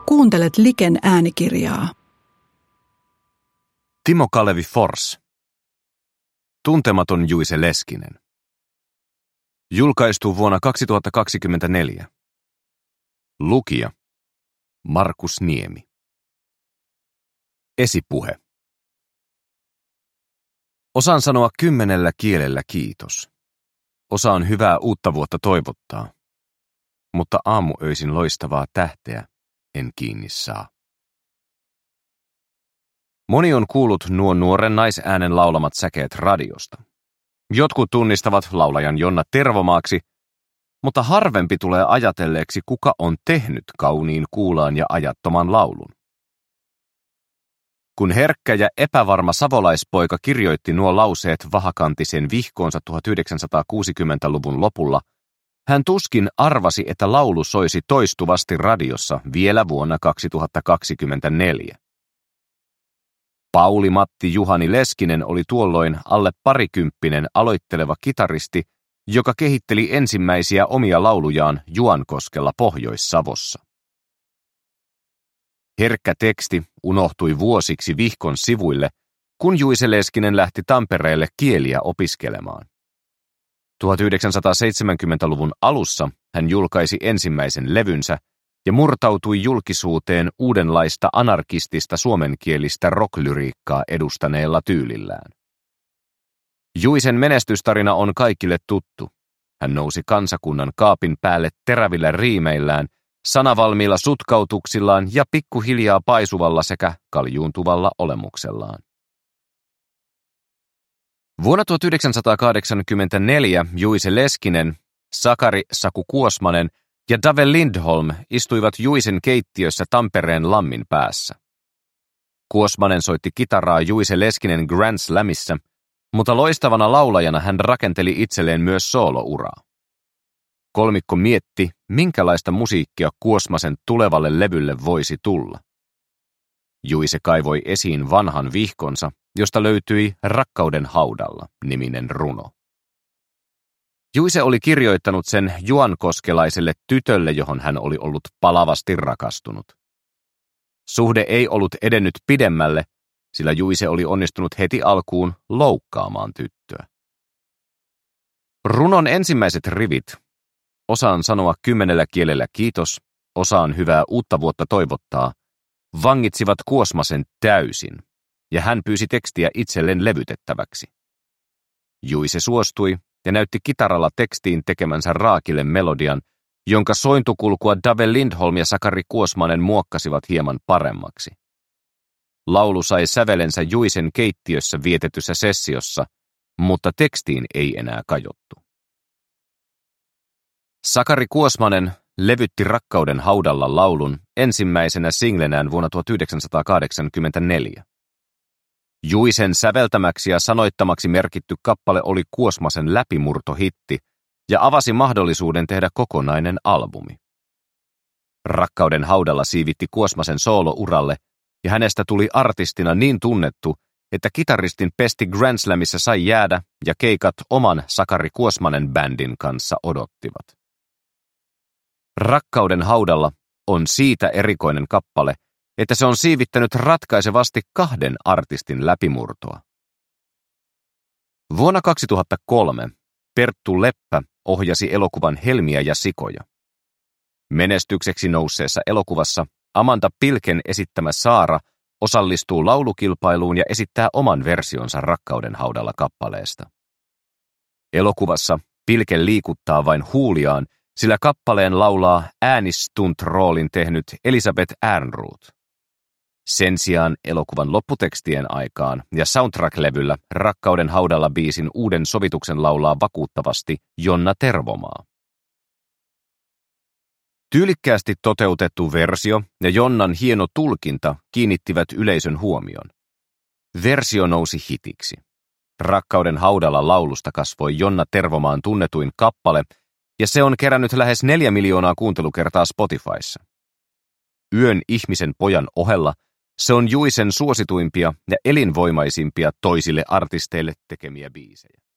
Kuuntelet Liken äänikirjaa. Timo Kalevi Fors. Tuntematon Juise Leskinen. Julkaistu vuonna 2024. Lukija Markus Niemi. Esipuhe. Osaan sanoa 10 kielellä kiitos. Osaan hyvää uutta vuotta toivottaa. Mutta aamuöisin loistavaa tähteä en kiinni saa. Moni on kuullut nuo nuoren naisäänen laulamat säkeet radiosta. Jotkut tunnistavat laulajan Jonna Tervomaaksi, mutta harvempi tulee ajatelleeksi, kuka on tehnyt kauniin kuulaan ja ajattoman laulun. Kun herkkä ja epävarma savolaispoika kirjoitti nuo lauseet vahakantisen vihkoonsa 1960-luvun lopulla, hän tuskin arvasi, että laulu soisi toistuvasti radiossa vielä vuonna 2024. Pauli Matti Juhani Leskinen oli tuolloin alle parikymppinen aloitteleva kitaristi, joka kehitteli ensimmäisiä omia laulujaan Juankoskella Pohjois-Savossa. Herkkä teksti unohtui vuosiksi vihkon sivuille, kun Juise Leskinen lähti Tampereelle kieliä opiskelemaan. 1970-luvun alussa hän julkaisi ensimmäisen levynsä ja murtautui julkisuuteen uudenlaista anarkistista suomenkielistä rocklyriikkaa edustaneella tyylillään. Juisen menestystarina on kaikille tuttu. Hän nousi kansakunnan kaapin päälle terävillä riimeillään, sanavalmiilla sutkautuksillaan ja pikkuhiljaa paisuvalla sekä kaljuuntuvalla olemuksellaan. Vuonna 1984 Juise Leskinen, Sakari Saku Kuosmanen ja Dave Lindholm istuivat Juisen keittiössä Tampereen Lammin päässä. Kuosmanen soitti kitaraa Juise Leskinen Grand Slamissa, mutta loistavana laulajana hän rakenteli itselleen myös soolouraa. Kolmikko mietti, minkälaista musiikkia Kuosmasen tulevalle levylle voisi tulla. Juise kaivoi esiin vanhan vihkonsa, josta löytyi Rakkauden haudalla -niminen runo. Juise oli kirjoittanut sen juankoskelaiselle tytölle, johon hän oli ollut palavasti rakastunut. Suhde ei ollut edennyt pidemmälle, sillä Juise oli onnistunut heti alkuun loukkaamaan tyttöä. Runon ensimmäiset rivit, osaan sanoa 10 kielellä kiitos, osaan hyvää uutta vuotta toivottaa, vangitsivat Kuosmasen täysin, ja hän pyysi tekstiä itselleen levytettäväksi. Juise suostui ja näytti kitaralla tekstiin tekemänsä raakille melodian, jonka sointukulkua Dave Lindholm ja Sakari Kuosmanen muokkasivat hieman paremmaksi. Laulu sai sävelensä Juisen keittiössä vietetyssä sessiossa, mutta tekstiin ei enää kajottu. Sakari Kuosmanen levytti Rakkauden haudalla laulun ensimmäisenä singlenään vuonna 1984. Juisen säveltämäksi ja sanoittamaksi merkitty kappale oli Kuosmasen läpimurtohitti ja avasi mahdollisuuden tehdä kokonainen albumi. Rakkauden haudalla siivitti Kuosmasen soolouralle ja hänestä tuli artistina niin tunnettu, että kitaristin pesti Grand Slamissa sai jäädä ja keikat oman Sakari Kuosmanen bändin kanssa odottivat. Rakkauden haudalla on siitä erikoinen kappale, että se on siivittänyt ratkaisevasti 2 artistin läpimurtoa. Vuonna 2003 Perttu Leppä ohjasi elokuvan Helmiä ja sikoja. Menestykseksi nousseessa elokuvassa Amanda Pilken esittämä Saara osallistuu laulukilpailuun ja esittää oman versionsa Rakkauden haudalla kappaleesta. Elokuvassa Pilke liikuttaa vain huuliaan, sillä kappaleen laulaa äänistunt-roolin tehnyt Elisabeth Ehrnrooth. Sen sijaan elokuvan lopputekstien aikaan ja soundtrack-levyllä Rakkauden haudalla -biisin uuden sovituksen laulaa vakuuttavasti Jonna Tervomaa. Tyylikkäästi toteutettu versio ja Jonnan hieno tulkinta kiinnittivät yleisön huomion. Versio nousi hitiksi. Rakkauden haudalla -laulusta kasvoi Jonna Tervomaan tunnetuin kappale, ja se on kerännyt lähes 4 miljoonaa kuuntelukertaa Spotifyssa. Yön ihmisen pojan ohella se on Juisen suosituimpia ja elinvoimaisimpia toisille artisteille tekemiä biisejä.